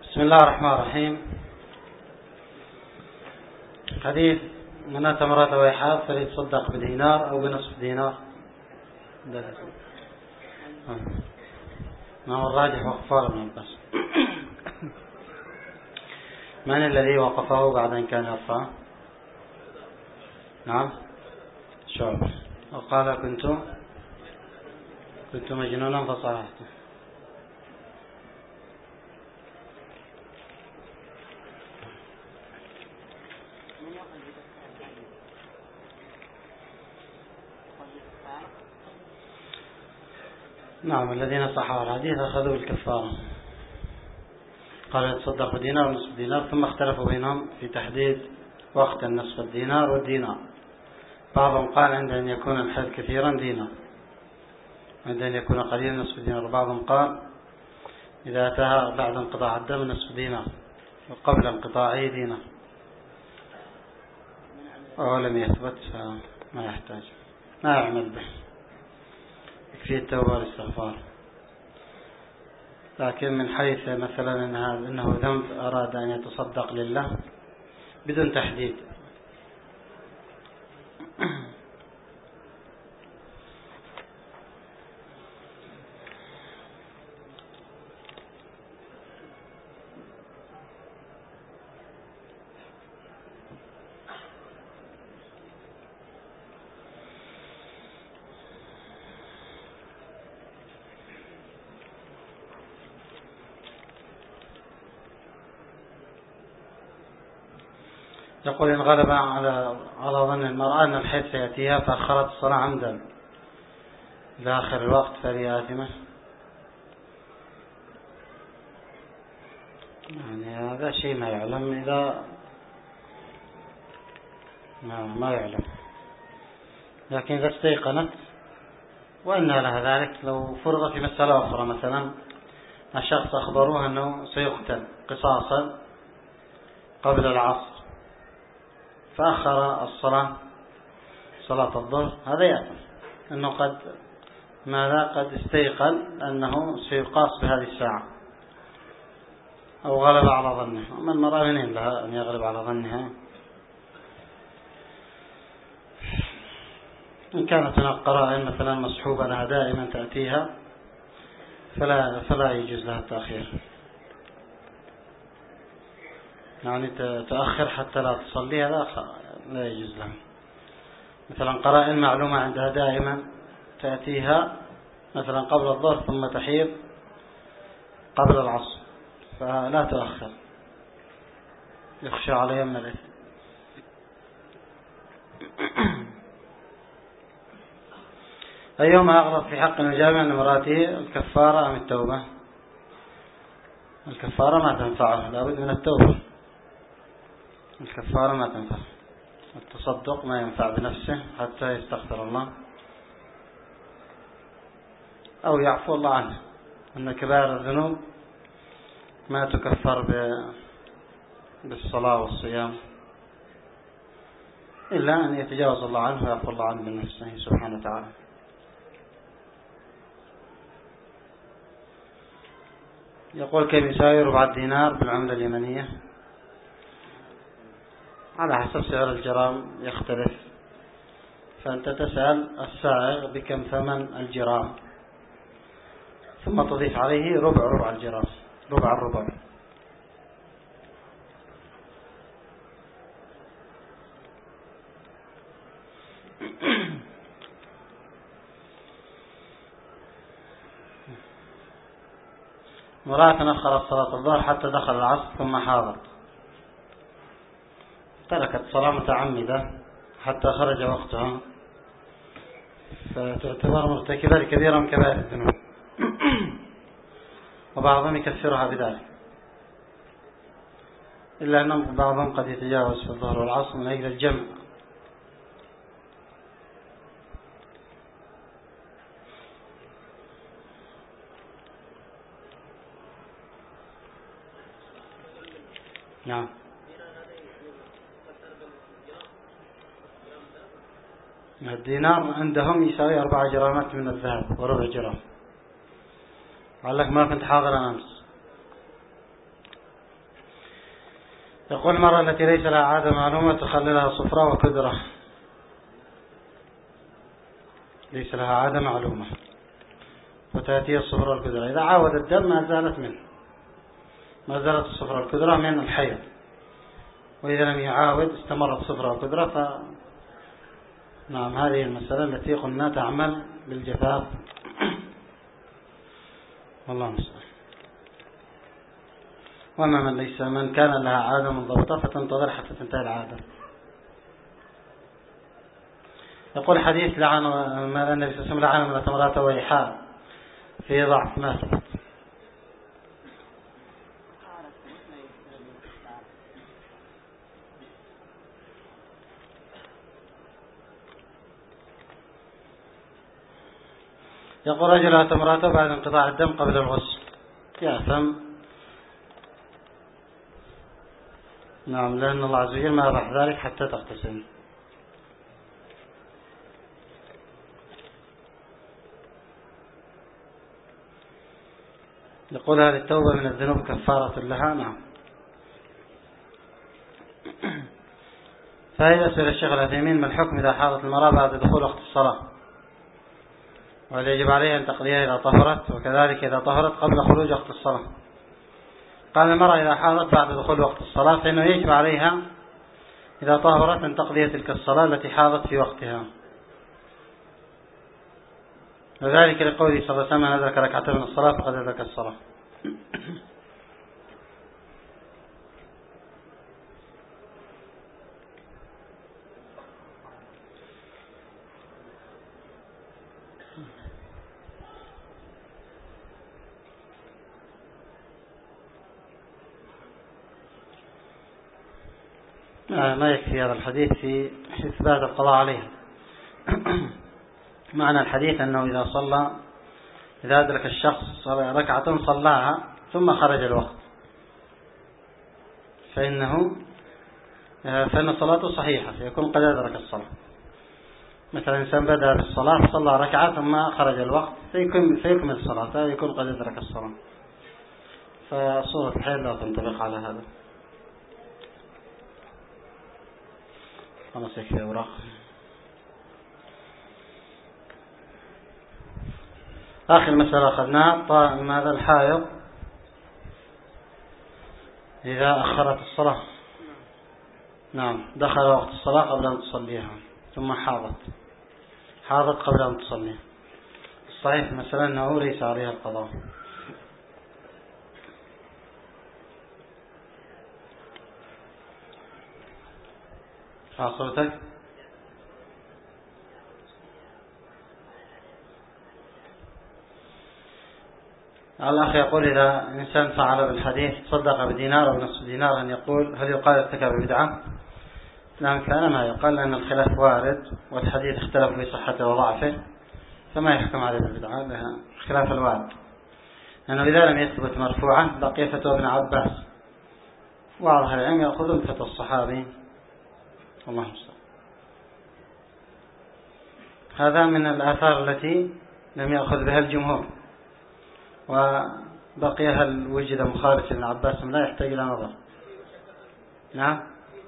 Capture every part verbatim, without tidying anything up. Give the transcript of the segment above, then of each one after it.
بسم الله الرحمن الرحيم. حديث من أتى امرأة ويحاب فليتصدق بدينار أو بنصف دينار. ما هو الراجح وكفار من البس. من الذي وقفه بعد أن كان يرفع؟ نعم شعب. وقال كنت كنت مجنونا فصرحت. نعم الذين صححوا الحديث أخذوا بالكفارة. قال يتصدق بدينار ونصف دينار، ثم اختلفوا بينهم في تحديد وقت النصف الدينار والدينار. بعضهم قال عند أن يكون الحيض كثيرا دينار، عند أن يكون قليلا نصف دينار. بعضهم قال إذا أتاها بعد انقطاع الدم نصف دينار وقبل انقطاعه دينار، وهو لم يثبت فما يحتاج، ما يعمل به، يكفي التوبة والاستغفار. لكن من حيث مثلا إنه ذنب أراد أن يتصدق لله بدون تحديد، يقول إن غلب على على ظن المرأة أن الحيض سيأتيها فأخرت الصلاة عمدا إلى آخر الوقت فهي آثمة. يعني هذا شيء ما يعلم، إذا ما, ما يعلم، لكن إذا استيقنت وأنها لها ذلك. لو فرض في مسألة أخرى، مثلا الشخص أخبروه أنه سيقتل قصاصا قبل العصر فأخر الصلاة صلاة الظهر، هذا يعني أنه قد ماذا قد استيقن أنه سيقاس بهذه الساعة أو غلب على ظنه. أما المرأة منين لها أن يغلب على ظنها؟ إن كانت هناك قرائن مثلا مصحوبة لها دائما تأتيها فلا, فلا يجوز لها التأخير، يعني تأخر حتى لا تصلي، هذا لا يجوز لها. مثلا قرائن معلومة عندها دائما تأتيها مثلا قبل الظهر ثم تحيض قبل العصر فلا تؤخر، يخشى عليها من الإثم. أيهما أغلط في حق الجامع من امرأته، الكفارة أم التوبة؟ الكفارة ما تنفعه، لابد من التوبة. الكفارة ما تنفع، التصدق ما ينفع بنفسه حتى يستغفر الله أو يعفو الله عنه. أن كبائر الذنوب ما تكفر بالصلاة والصيام إلا أن يتجاوز الله عنه ويعفو الله عنه بنفسه سبحانه وتعالى. يقول كيف يساوي ربع الدينار بالعملة اليمنية؟ على حسب سعر الجرام يختلف، فأنت تسأل السائق بكم ثمن الجرام ثم تضيف عليه ربع ربع الجرام، ربع الربع. امرأة أخرت صلاة الظهر حتى دخل العصر ثم حاضت، تركت صلاة متعمدة حتى خرج وقتها، فتعتبر مرتكبة لكبيرة من كبائر الذنوب، وبعضهم يكفرها بذلك، إلا أن بعضهم قد يتجاوز في الظهر والعصر من أجل الجمع. نعم الدينار عندهم يساوي أربع جرامات من الذهب وربع جرام. قال لك ما كنت حاضرا أمس، يقول المرأة التي ليس لها عادة معلومة تخللها صفراء وكدرة. ليس لها عادة معلومة فتأتي الصفراء والكدرة، إذا عاود الدم ما زالت منه، ما زالت الصفراء والكدرة من الحيض، وإذا لم يعاود استمرت صفراء والكدرة. ف نعم هذه المسألة التي قلنا تعمل بالجفاف. والله المستعان. وما من ليس من كان لها عادة منضبطة فتنتظر حتى تنتهي العادة. يقول حديث لعن ما النبي صلى الله عليه وسلم لعن من تمرات وإيحاء في ضعف ما ثبت. يقول رجل أتى امرأته بعد انقطاع الدم قبل الغسل يأثم. نعم لأن الله عز وجل ما أباح ذلك حتى تغتسل. يقول هذه التوبة من الذنوب كفارة لها. نعم. فهي يسأل الشيخ العثيمين ما الحكم إذا حاضت المرأة بعد دخول وقت الصلاة، وهل يجب عليها أن تقضيها إذا طهرت، وكذلك إذا طهرت قبل خروج وقت الصلاة؟ قال المرأة إذا حاضت بعد دخول وقت الصلاة فإنه يجب عليها إذا طهرت أن تقضي تلك الصلاة التي حاضت في وقتها، وذلك لقوله صلى الله عليه وسلم من أدرك ركعتين من الصلاة فقد أدرك الصلاة. ما يكفي هذا الحديث في إثبات القضاء عليها. معنى الحديث أنه إذا صلى إذا أدرك الشخص ركعة صلاها ثم خرج الوقت فإنه فإن صلاته صحيحة فيكون قد أدرك الصلاة. مثلا إنسان بدأ بالصلاة صلى ركعة ثم خرج الوقت فيكمل الصلاة فيكون قد أدرك الصلاة. فصورة الحيل لا تنطبق على هذا. خلاص يكفي أوراق. آخر مسألة أخذناها ماذا الحائض إذا أخرت الصلاة. نعم دخل وقت الصلاة قبل أن تصليها ثم حاضت حاضت قبل أن تصليها. الصحيح مثلا أنه ليس عليها القضاء. حاصلتك الأخ يقول إذا إنسان فعل بالحديث صدق بدينار أو نصف دينار أن يقول هل يقال ارتكب بدعة؟ نعم كان ما يقال لأن الخلاف وارد والحديث اختلف في صحته وضعفه فما يحكم عليه بالبدعة لها خلاف الوارد، لأنه إذا لم يثبت مرفوعا بقي فتوى ابن عباس وبعض أهل العلم يأخذون فتوى الصحابي. الله المستعان. هذا من الآثار التي لم يأخذ بها الجمهور، وبقي هل وجد مخالف ابن عباس لا يحتاج إلى نظر. نعم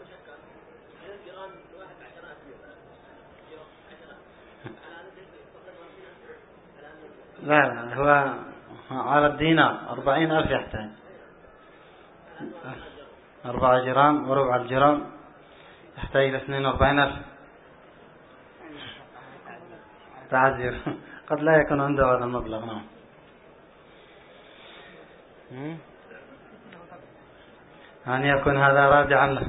لا لا هو على الدينار أربعين ألف يحتاج أربعة جرام وربع الجرام يحتاج إلى اثنين وأربعين ألف. تعذير قد لا يكون عنده هذا المبلغ. نعم أن يكون هذا راجعا له.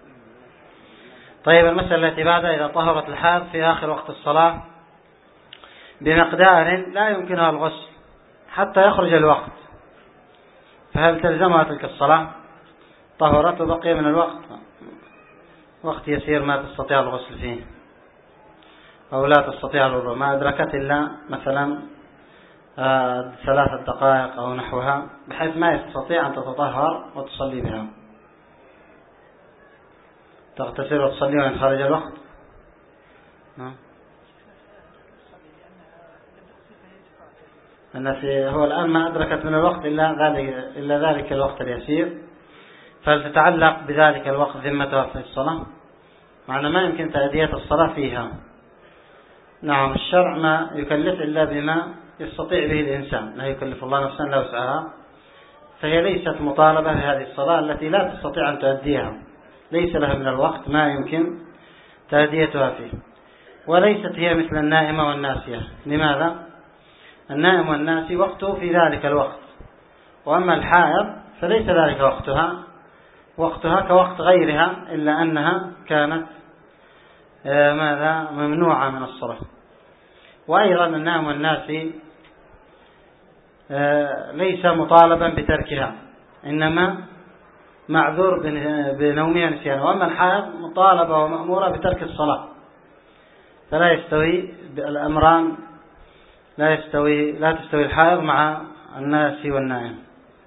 طيب المسألة التي بعدها إذا طهرت الحائض في آخر وقت الصلاة بمقدار لا يمكنها الغسل حتى يخرج الوقت فهل تلزمها تلك الصلاة؟ طهرت وبقي من الوقت وقت يسير ما تستطيع الغسل فيه أو لا تستطيع الوضوء ما أدركت إلا مثلا آه ثلاثة دقائق أو نحوها بحيث ما يستطيع أن تتطهر وتصلي بها، تغتسل وتصلي وإن خرج الوقت. نعم أن في هو الآن ما أدركت من الوقت إلا ذلك إلا ذلك الوقت اليسير فلتتعلق بذلك الوقت ذمتها في الصلاة؟ معنى ما يمكن تأدية الصلاة فيها. نعم، الشرع ما يكلف إلا بما يستطيع به الإنسان، لا يكلف الله نفسا إلا وسعها، فهي ليست مطالبة بهذه الصلاة التي لا تستطيع أن تؤديها، ليس لها من الوقت ما يمكن تأديتها فيه، وليست هي مثل النائمة والناسية. لماذا؟ النائم والناسي وقته في ذلك الوقت، وأما الحائض فليس ذلك وقتها، وقتها كوقت غيرها، إلا أنها كانت ماذا ممنوعة من الصلاة. وأيضا النائم والناسي ليس مطالبا بتركها، إنما معذور بنومها نسيانه. وأما الحائض مطالبة ومأمورة بترك الصلاة، فلا يستوي الأمران، لا يستوي لا تستوي الحائض مع الناسي والنائم.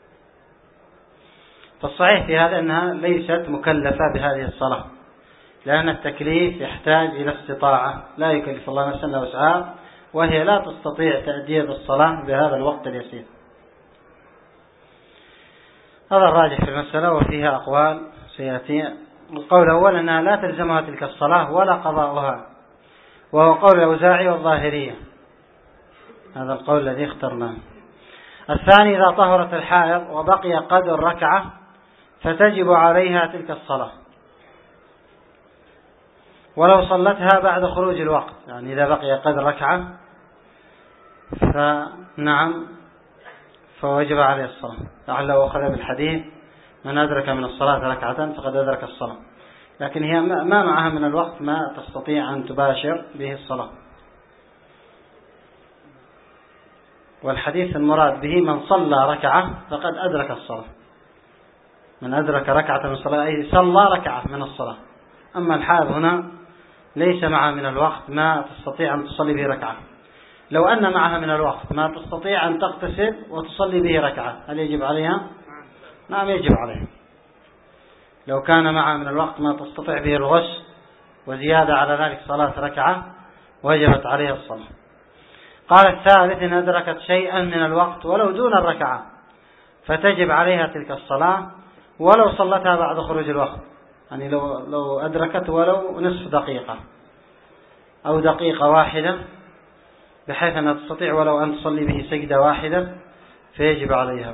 فالصحيح في هذا أنها ليست مكلفة بهذه الصلاة، لأن التكليف يحتاج إلى استطاعة، لا يكلف الله نفسا إلا وسعها، وهي لا تستطيع تأدية الصلاة بهذا الوقت اليسير. هذا الراجح في المسألة، وفيها أقوال سيأتي. القول الأول أنها لا تلزمها تلك الصلاة ولا قضاؤها، وهو قول الأوزاعي والظاهرية، هذا القول الذي اخترناه. الثاني: إذا طهرت الحائض وبقي قدر ركعة فتجب عليها تلك الصلاة ولو صلتها بعد خروج الوقت، يعني إذا بقي قدر ركعة فنعم فوجب عليه الصلاة، لعله أخذ بالحديث: من أدرك من الصلاة ركعة فقد أدرك الصلاة، لكن هي ما معها من الوقت ما تستطيع أن تباشر به الصلاة. والحديث المراد به من صلى ركعة فقد أدرك الصلاة، من أدرك ركعة من الصلاة أي صلى ركعة من الصلاة. أما الحائض هنا ليس معها من الوقت ما تستطيع أن تصلي به ركعة. لو أن معها من الوقت ما تستطيع أن تغتسل وتصلي به ركعة، هل يجب عليها؟ نعم يجب عليها. لو كان معها من الوقت ما تستطيع به الغسل وزيادة على ذلك صلاة ركعة وجبت عليها الصلاة. قال الثالث: إن أدركت شيئا من الوقت ولو دون الركعة فتجب عليها تلك الصلاة ولو صلتها بعد خروج الوقت، يعني لو, لو أدركت ولو نصف دقيقة أو دقيقة واحدة، بحيث أنها تستطيع ولو أن تصلي به سجدة واحدة فيجب عليها.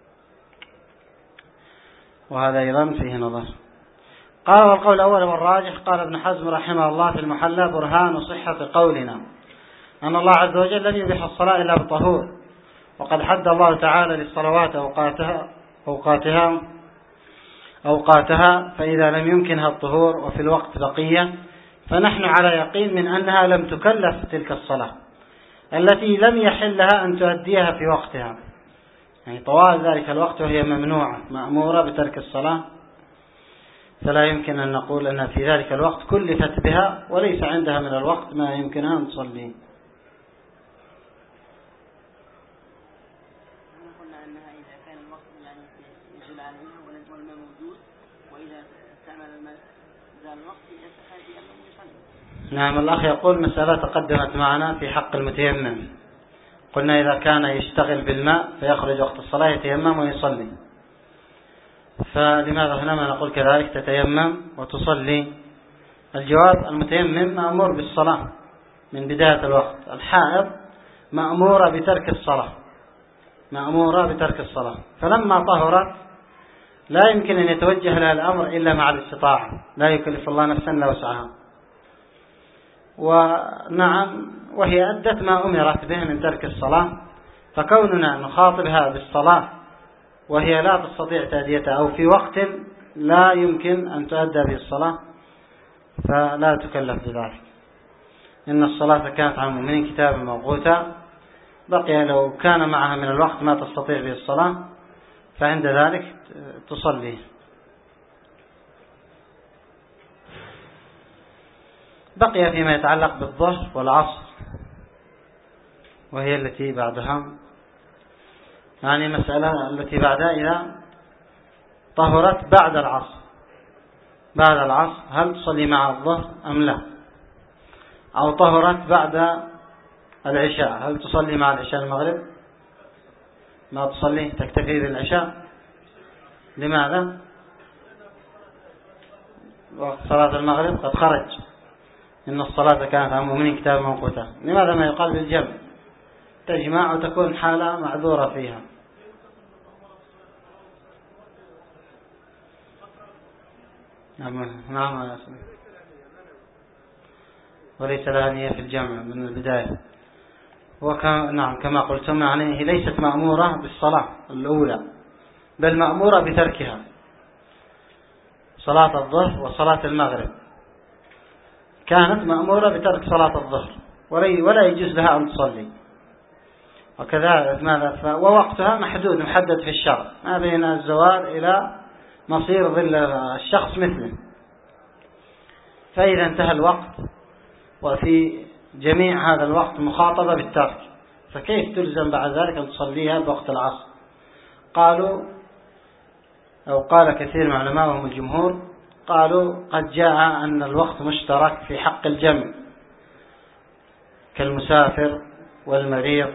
وهذا أيضا فيه نظر. قال: والقول الأول والراجح. قال ابن حزم رحمه الله في المحلى: برهان صحة قولنا أن الله عز وجل لم يبح الصلاة إلا بطهور، وقد حد الله تعالى للصلوات أوقاتها أوقاتها أوقاتها فإذا لم يمكنها الطهور وفي الوقت بقية فنحن على يقين من أنها لم تكلف تلك الصلاة التي لم يحل لها أن تؤديها في وقتها، يعني طوال ذلك الوقت وهي ممنوعة مأمورة بترك الصلاة، فلا يمكن أن نقول أنها في ذلك الوقت كلفت بها وليس عندها من الوقت ما يمكنها أن تصلي. نعم، الأخ يقول: مسألة تقدمت معنا في حق المتيمم، قلنا إذا كان يشتغل بالماء فيخرج وقت الصلاة يتيمم ويصلي، فلماذا هنا ما نقول كذلك تتيمم وتصلي؟ الجواب: المتيمم مأمور بالصلاة من بداية الوقت، الحائض مأمورة بترك الصلاة مأمورة بترك الصلاة فلما طهرت لا يمكن أن يتوجه لها الأمر إلا مع الاستطاعة، لا يكلف الله نفسا إلا وسعها. ونعم، وهي أدت ما أمرت به من ترك الصلاة، فكوننا نخاطبها بالصلاة وهي لا تستطيع تأديتها أو في وقت لا يمكن أن تؤدى به الصلاة فلا تكلف بذلك. إن الصلاة كانت على المؤمنين كتابا موقوتا، بقي لو كان معها من الوقت ما تستطيع به الصلاة فعند ذلك تصلي. بقي فيما يتعلق بالظهر والعصر وهي التي بعدها، يعني مسألة التي بعدها إذا طهرت بعد العصر بعد العصر هل تصلي مع الظهر أم لا؟ أو طهرت بعد العشاء هل تصلي مع العشاء المغرب؟ ما تصلي، تكتفي بالعشاء. لماذا؟ وقت صلاة المغرب قد خرج، إن الصلاة كانت على المؤمنين كتابا موقوتا. لماذا ما يقال بالجمع؟ تجمع وتكون حالة معذورة فيها. نعم نعم وليس لها نية في الجمع من البداية. وكما نعم كما قلتم يعني هي ليست مأمورة بالصلاة الأولى، بل مأمورة بتركها، صلاة الظهر وصلاة المغرب كانت مأمورة بترك صلاة الظهر ولا يجوز لها أن تصلي. وكذلك ماذا ووقتها محدود محدد في الشرع، ما بين الزوال إلى مصير ظل الشخص مثله. فإذا انتهى الوقت وفي جميع هذا الوقت مخاطبة بالترك، فكيف تلزم بعد ذلك أن تصليها بوقت العصر؟ قالوا أو قال كثير من علماء وهم الجمهور قالوا قد جاء أن الوقت مشترك في حق الجمع كالمسافر والمريض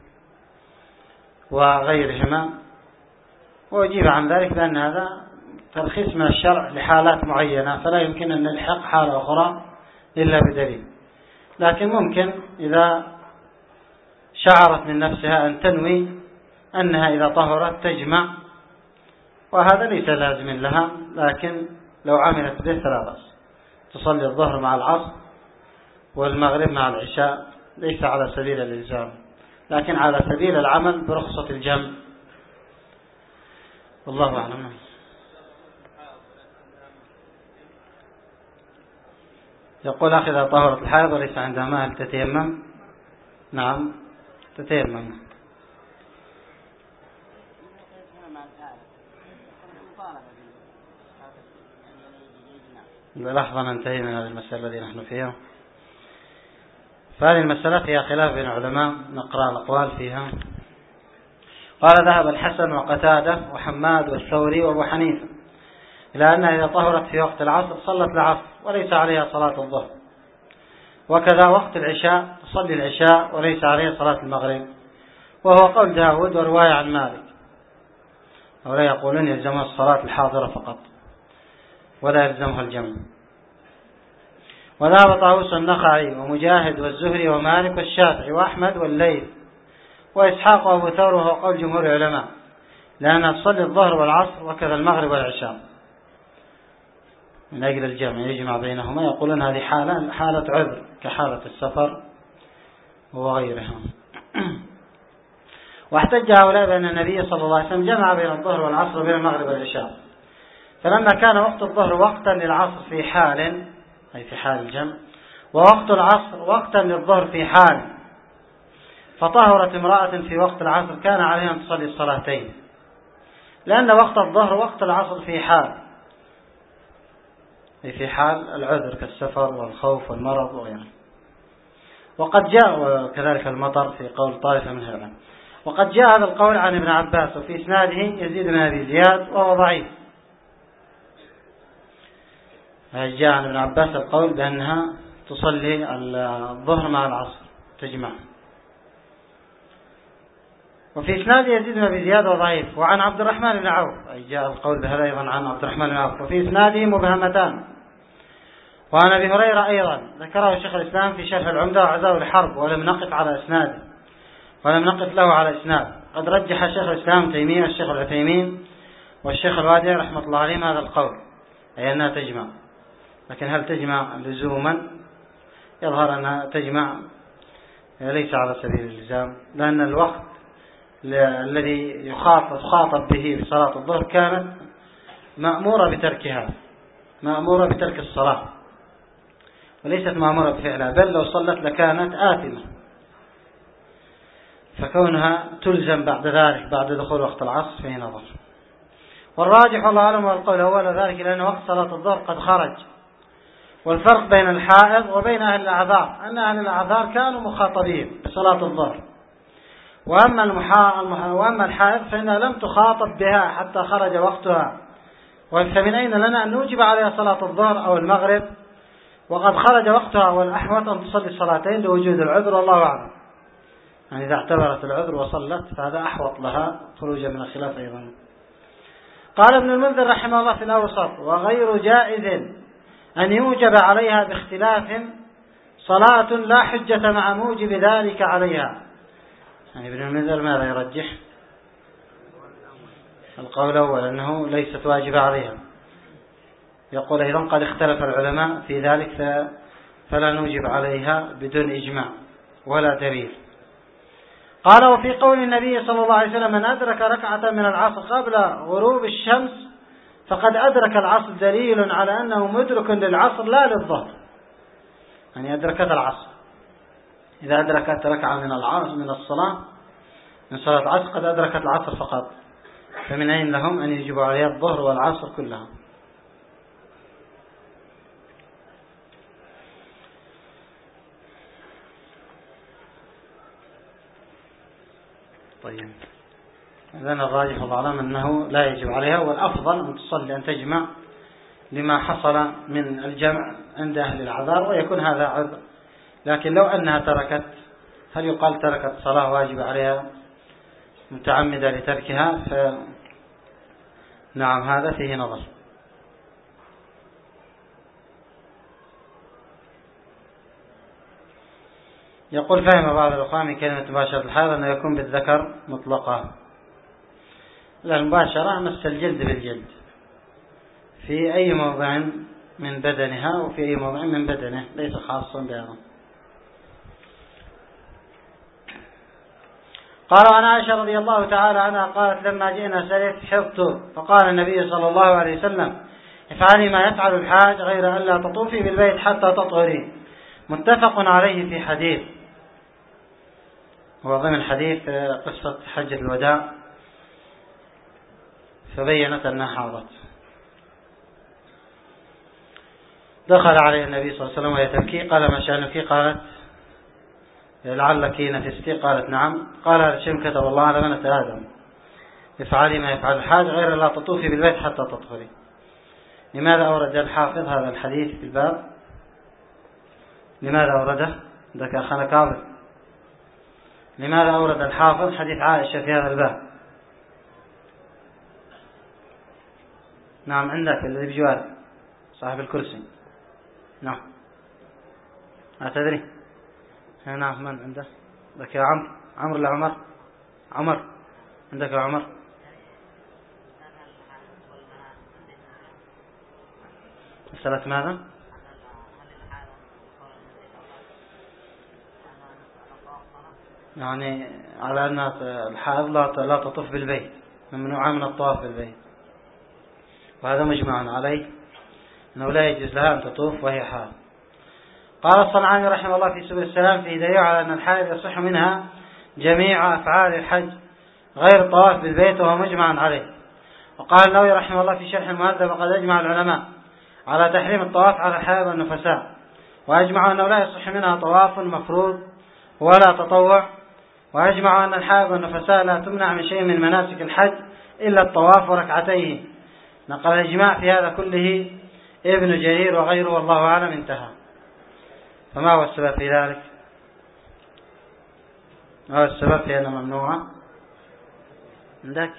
وغيرهما، وأجيب عن ذلك بأن هذا ترخيص من الشرع لحالات معينة، فلا يمكن أن نلحق حالة أخرى إلا بدليل. لكن ممكن إذا شعرت من نفسها أن تنوي أنها إذا طهرت تجمع، وهذا ليس لازم لها، لكن لو عملت به فلا بأس. تصلي الظهر مع العصر والمغرب مع العشاء، ليس على سبيل الإلزام لكن على سبيل العمل برخصة الجمع. والله أعلم. يقول أخي إذا طهرت الحائض وليس عندها ماء تتيمم؟ نعم تتيمم. لحظة ننتهي من هذه المسألة التي نحن فيها. فهذه المسألة فيها خلاف بين العلماء، نقرأ الأقوال فيها. قال ذهب الحسن وقتادة وحماد والثوري وابو حنيفة إلى أنها إذا طهرت في وقت العصر صلت العصر وليس عليها صلاة الظهر، وكذا وقت العشاء تصلي العشاء وليس عليها صلاة المغرب، وهو قول داود ورواية عن مالك. ولا يقولون يلزمها الصلاة الحاضرة فقط ولا يلزمها الجمع. وذهب طاووس النخعي ومجاهد والزهري ومالك والشافعي وأحمد والليث وإسحاق وأبو ثور، وهو قول جمهور العلماء، لأنها تصلي الظهر والعصر وكذا المغرب والعشاء من أجل الجمع يجمع بينهما. يقولون هذه حالة حالة عذر كحالة السفر وغيرها. واحتج هؤلاء بأن النبي صلى الله عليه وسلم جمع بين الظهر والعصر وبين المغرب والعشاء، فلما كان وقت الظهر وقتا للعصر في حال أي في حال الجمع، ووقت العصر وقتا للظهر في حال، فطهرت امرأة في وقت العصر كان عليها أن تصلي الصلاتين، لأن وقت الظهر وقت العصر في حال أي في حال العذر كالسفر والخوف والمرض وغيره. وقد جاء وكذلك المطر في قول طائفة من العلماء. وقد جاء هذا القول عن ابن عباس وفي إسناده يزيد بن أبي زياد وهو ضعيف. جاء عن ابن عباس القول بأنها تصلي الظهر مع العصر تجمع، وفي إسناد يزيد بن أبي زياد وضعيف. وعن عبد الرحمن بن عوف أي جاء القول بهذا أيضا عن عبد الرحمن بن عوف، وفي إسناده مبهمتان. وعن أبي هريرة أيضا ذكره شيخ الإسلام في شرح العمدة وعزاء الحرب، ولم نقف على إسناده ولم نقف له على إسناد. قد رجح شيخ الإسلام تيمية والشيخ العثيمين والشيخ الوادي رحمة الله عليهم هذا القول، أي أنها تجمع. لكن هل تجمع لزوما؟ يظهر أنها تجمع ليس على سبيل الإلزام، لأن الوقت الذي يخاطب خاطب به بصلاة الظهر كانت مأمورة بتركها، مأمورة بترك الصلاة وليست مأمورة بفعلها، بل لو صلت لكانت آثمة، فكونها تلزم بعد ذلك بعد دخول وقت العصر فيه نظر. والراجح والله أعلم والقول أول ذلك لأن وقت صلاة الظهر قد خرج. والفرق بين الحائض وبين أهل الأعذار أن أهل الأعذار كانوا مخاطبين بصلاة الظهر، وأما المحا... وأما الحائض فإنها لم تخاطب بها حتى خرج وقتها، فمن أين لنا أن نوجب عليها صلاة الظهر أو المغرب وقد خرج وقتها؟ والأحوط أن تصلي الصلاتين لوجود العذر والله أعلم. يعني إذا اعتبرت العذر وصلت فهذا أحوط لها خروجا من الخلاف أيضا. قال ابن المنذر رحمه الله في الأوسط: وغير جائز أن يوجب عليها باختلاف صلاة لا حجة مع موجب ذلك عليها. يعني ابن المنذر ماذا يرجح؟ القول الأول أنه ليست واجبة عليها. يقول أيضا قد اختلف العلماء في ذلك فلا نوجب عليها بدون إجماع ولا دليل. قال وفي قول النبي صلى الله عليه وسلم من أدرك ركعة من العصر قبل غروب الشمس فقد أدرك العصر دليل على أنه مدرك للعصر لا للظهر. يعني أدركت العصر، إذا أدركت ركعة من العصر من الصلاة من صلاة العصر قد أدركت العصر فقط، فمن أين لهم أن يجبوا عليها الظهر والعصر كلها؟ طيب إذن الراجح والله أعلم أنه لا يجب عليها، والأفضل أن تصلي أن تجمع لما حصل من الجمع عند أهل العذار ويكون هذا عذر. لكن لو أنها تركت، هل يقال تركت صلاة واجب عليها متعمدة لتركها؟ فنعم هذا فيه نظر. يقول فهم بعض الأخوان من كلمة مباشرة الحائض أنه يكون بالذكر مطلقة. لا، المباشرة مس الجلد بالجلد في أي موضع من بدنها وفي أي موضع من بدنه، ليس خاصا بهذا. قال عن عائشة رضي الله تعالى عنها قالت لما جئنا سريت حفظت فقال النبي صلى الله عليه وسلم افعلي ما يفعل الحاج غير أن لا تطوفي بالبيت حتى تطهري. متفق عليه في حديث، هو ضمن حديث قصة حجة الوداع، فبينت أنها حاضت. دخل عليه النبي صلى الله عليه وسلم وهي تبكي، قال ما شأنك؟ قالت لعلك نفستي؟ قالت نعم. قال هذا شيء كتب الله على بنت آدم، افعلي ما يفعل الحاج غير لا تطوفي بالبيت حتى تطهري. لماذا أورد الحافظ هذا الحديث في الباب؟ لماذا أورده؟ ذاك أخانا كاظم، لماذا أورد الحافظ حديث عائشة في هذا الباب؟ نعم عندك الذي بجوار صاحب الكرسي. نعم أتدري؟ نعم من عنده؟ ذاك يا عمرو، عمرو ولا عمر؟ عمر عندك يا عمر؟ مسألة ماذا؟ يعني على أن الحائض لا تطوف بالبيت، ممنوعة من الطواف بالبيت، وهذا مجمع عليه أنه لا يجوز لها أن تطوف وهي حائض. قال الصنعاني رحمه الله في سبل السلام في دليل على أن الحائض يصح منها جميع أفعال الحج غير الطواف بالبيت وهو مجمع عليه. وقال النووي رحمه الله في شرح المهذب وقد أجمع العلماء على تحريم الطواف على الحائض والنفساء، وأجمعوا أنه لا يصح منها طواف مفروض ولا تطوع، وأجمعوا أن الحائض والنفساء لا تمنع من شيء من مناسك الحج إلا الطواف وركعتيه. نقل الإجماع في هذا كله ابن جرير وغيره والله أعلم. انتهى. فما هو السبب في ذلك؟ ما هو السبب في أنها ممنوعة عندك؟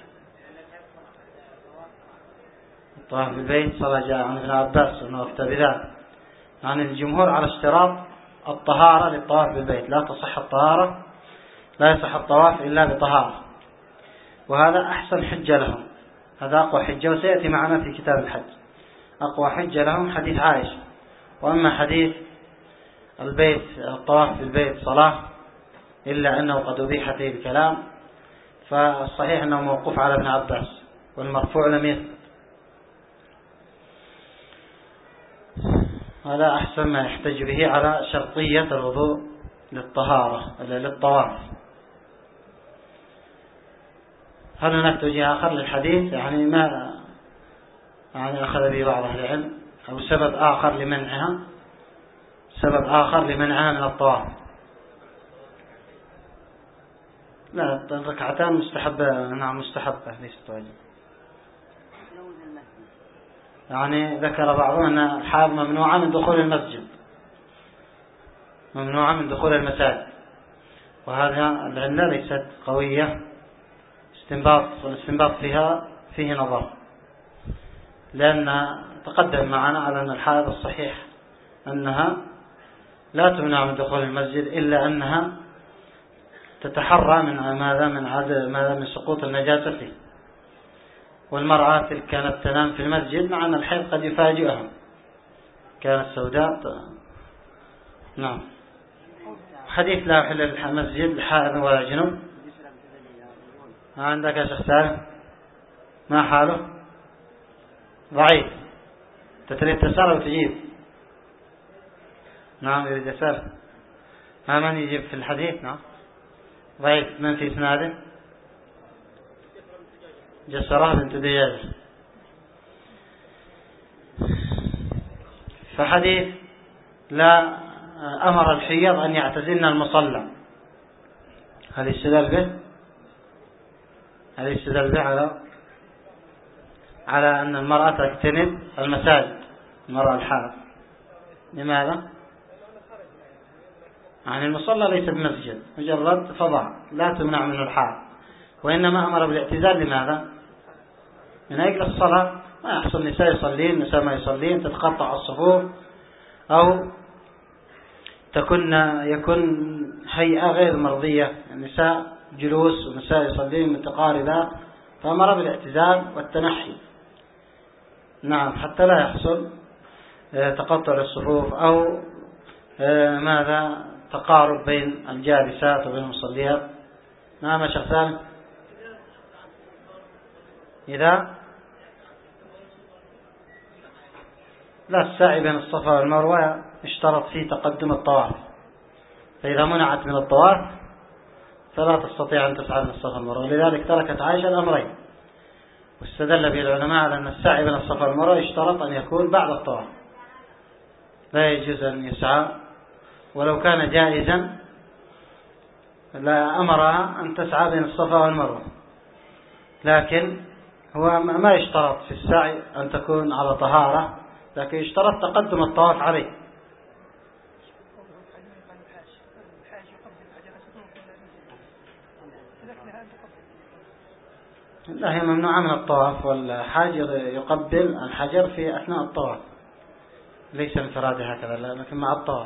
الطواف بالبيت صلى جاء عن ابن عباس أنه افتى بذلك. يعني الجمهور على اشتراط الطهارة للطواف بالبيت، لا تصح الطهارة لا يصح الطواف إلا بطهارة، وهذا أحسن حجة لهم، هذا أقوى حجة، وسيأتي معنا في كتاب الحج. أقوى حجة لهم حديث عائشة. وأما حديث البيت الطواف بالبيت صلاة إلا أنه قد أبيح فيه الكلام، فالصحيح أنه موقوف على ابن عباس والمرفوع لم يثبت. هذا أحسن ما يحتج به على شرطية الوضوء للطهارة للطواف. هل هناك توجيه آخر للحديث؟ يعني ما يعني أخذ به بعض أهل العلم أو سبب آخر لمنعها، سبب آخر لمنعها من الطواف؟ لا، الركعتان مستحبة. نعم مستحبة ليست واجب. يعني ذكر بعضهم أن الحائض ممنوعة من دخول المسجد، ممنوعة من دخول المساجد، وهذا العلة ليست قوية، استنباط والاستنباط فيها فيه نظر، لأن تقدم معنا على أن الحائض الصحيح أنها لا تمنع من دخول المسجد إلا أنها تتحرى من ماذا من عدد ماذا من سقوط النجاسة فيه. والمرأة تلك كانت تنام في المسجد مع أن الحيض قد يفاجئها، كانت سوداء. نعم. حديث لا يحل المسجد لحائض ولا جنوب. عندك يا شيخ سالم ما حاله؟ ضعيف. تتريد تسأل وتجيب. نعم يريد يسأل. ما من يجيب في الحديث؟ نعم ضعيف. من في إسناده؟ جسرة بنت دجاجة. فحديث لا أمر الحيض أن يعتزلن المصلى، هل يستدل به؟ هل يستدل به على على أن المرأة تجتنب المساجد، المرأة الحائض؟ لماذا؟ يعني المصلى ليس بمسجد، مجرد فضاء لا تمنع منه الحائض، وإنما أمر بالاعتزال. لماذا؟ من أجل الصلاة. ما يحصل نساء يصلين نساء ما يصلين، تتقطع الصفوف، أو تكون يكون هيئة غير مرضية، النساء جلوس ونساء يصلين متقاربات، فأمر بالاعتزال والتنحي. نعم، حتى لا يحصل تقطع الصفوف أو ماذا تقارب بين الجالسات وبين المصليات. نعم يا شيخ سالم. إذا لا، السعي بين الصفا والمروة اشترط فيه تقدم الطواف، فإذا منعت من الطواف فلا تستطيع أن تسعى من الصفا والمروة، لذلك تركت عائشة الأمرين، واستدل به العلماء على أن السعي بين الصفا والمروة يشترط أن يكون بعد الطواف، لا يجوز أن يسعى، ولو كان جائزا لا أمرها أن تسعى بين الصفا والمروة، لكن هو ما يشترط في السعي أن تكون على طهارة، لكن يشترط تقدم الطواف عليه. لا، هي ممنوعة من الطواف، والحاج يقبل الحجر في أثناء الطواف، ليس انفراد هكذا، لكن مع الطواف.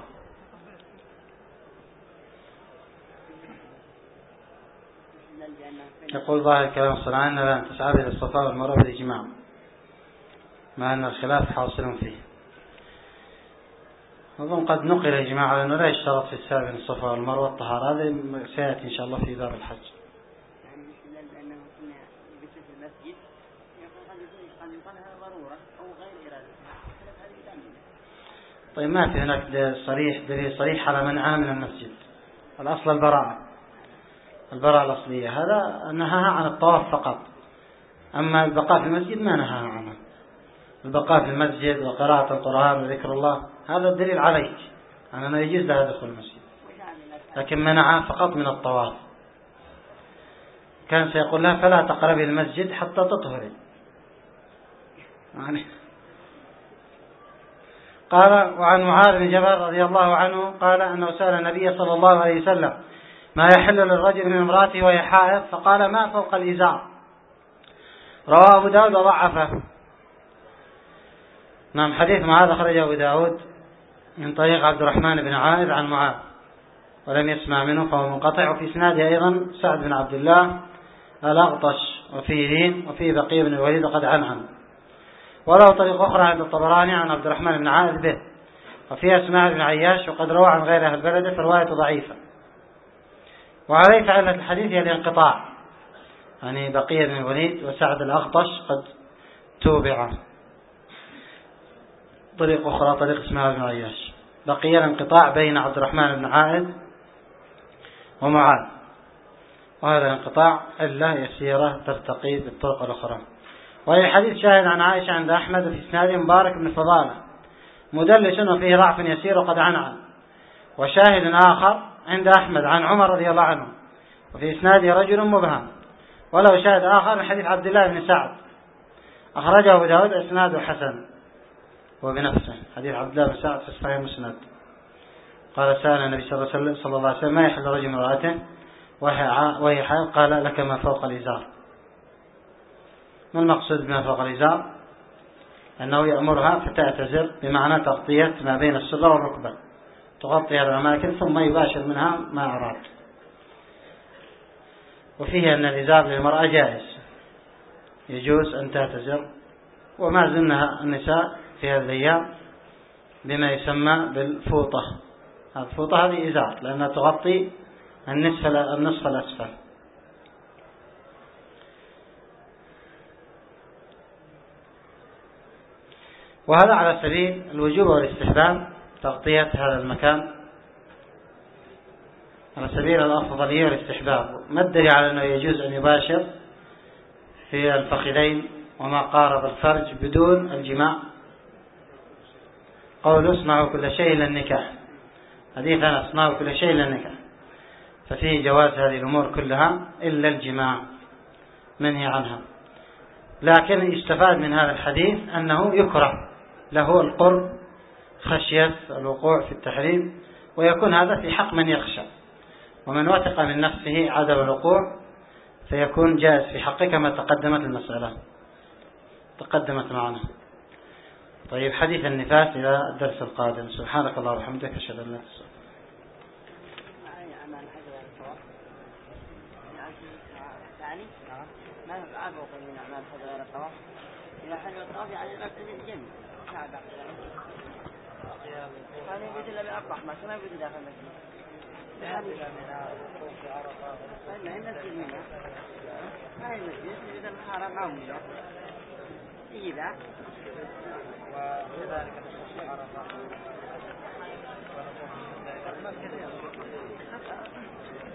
يقول ظاهر كلام الصنعاني أننا لا تسعى إلى الصفا والمروة بالإجماع، مع أن الخلاف حاصل فيه. أظن قد نقل الإجماع على أنه لا يشترط في السعي بين الصفا والمروة الطهارة، هذا سيأتي إن شاء الله في باب الحج. طيب ما في هناك صريح دليل صريح على منعها من المسجد. الأصل البراءة، البراءة الأصلية، هذا نهاها عن الطواف فقط، أما البقاء في المسجد ما نهاها عنه. البقاء في المسجد وقراءة القرآن وذكر الله هذا الدليل عليك أنه ما يجوز لها دخول المسجد، لكن منعها فقط من الطواف. كان سيقول لها فلا تقربي المسجد حتى تطهري. يعني قال: وعن معاذ بن جبل رضي الله عنه قال أنه سأل النبي صلى الله عليه وسلم ما يحل للرجل من امرأته وهي حائض، فقال: ما فوق الإزار. رواه أبو داود وضعفه. نعم، حديث معاذ أخرجه أبو داود من طريق عبد الرحمن بن عائذ عن معاذ ولم يسمع منه، فهو منقطع، وفي إسناده أيضا سعد بن عبد الله الأغطش وفيه لين وفيه بقية بن الوليد وقد عنعن، وله طريق أخرى عند الطبراني عن عبد الرحمن بن عائذ به، وفيها اسماعيل بن عياش، وقد روى عن غير أهل البلد فرواية ضعيفة. وعليه فعلة الحديث هي الانقطاع، يعني بقية بن الوليد وسعد الأغطش قد توبع. طريق أخرى طريق اسماعيل بن عياش، بقي الانقطاع بين عبد الرحمن بن عائذ ومعاذ، وهذا الانقطاع إلا يسيرة ترتقي بالطرق الأخرى. وهي حديث شاهد عن عائشة عند أحمد في إسناده مبارك بن فضالة مدلس وفيه ضعف يسير وقد عنعن، وشاهد آخر عند أحمد عن عمر رضي الله عنه وفي إسناده رجل مبهم، ولو شاهد آخر من حديث عبد الله بن سعد أخرجه أبو داود إسناده حسن وبنفسه، حديث عبد الله بن سعد في صحيح مسند. قال: سأل النبي صلى الله عليه وسلم ما يحل رجل من امرأته وهي حائض، قال: لك ما فوق الإزار. ما المقصود بما فوق الإزار؟ أنه يأمرها فتعتذر بمعنى تغطية ما بين السرة والركبة، تغطي هذه الأماكن ثم يباشر منها ما أراد. وفيه أن الإزار للمرأة جائز، يجوز أن تعتذر. وما زلنا النساء في هذه الأيام بما يسمى بالفوطة. الفوطة هذه إزار لأنها تغطي النصف النصف الأسفل. وهذا على سبيل الوجوب والاستحباب تغطية هذا المكان، على سبيل الأفضلية والاستحباب. ما الدليل على أنه يجوز أن يباشر في الفخذين وما قارب الفرج بدون الجماع؟ قول اصنعوا كل شيء إلا النكاح، حديث أنا اصنعوا كل شيء إلا النكاح، ففيه جواز هذه الأمور كلها إلا الجماع منهي عنها. لكن يستفاد من هذا الحديث أنه يكره له القرب خشية الوقوع في التحريم، ويكون هذا في حق من يخشى، ومن وثق من نفسه عدم الوقوع فيكون جائز في حقه كما تقدمت المسألة تقدمت معنا. طيب، حديث النفاس إلى الدرس القادم. سبحانك الله وبحمدك، أشهد أن لا إله إلا أنت. ما أبغى من أعمال الحج غير الطواف. إذا حج الطواف يعني المسجد الجن كعبة. هذا يقول إلا بأربع ما كما يقول داخل المسجد. هذا من الطواف في عرفات. ما هي المسجد هنا. ما هي المسجد يجوز الحرم عموما. يجيبها. وكذلك في عرفات.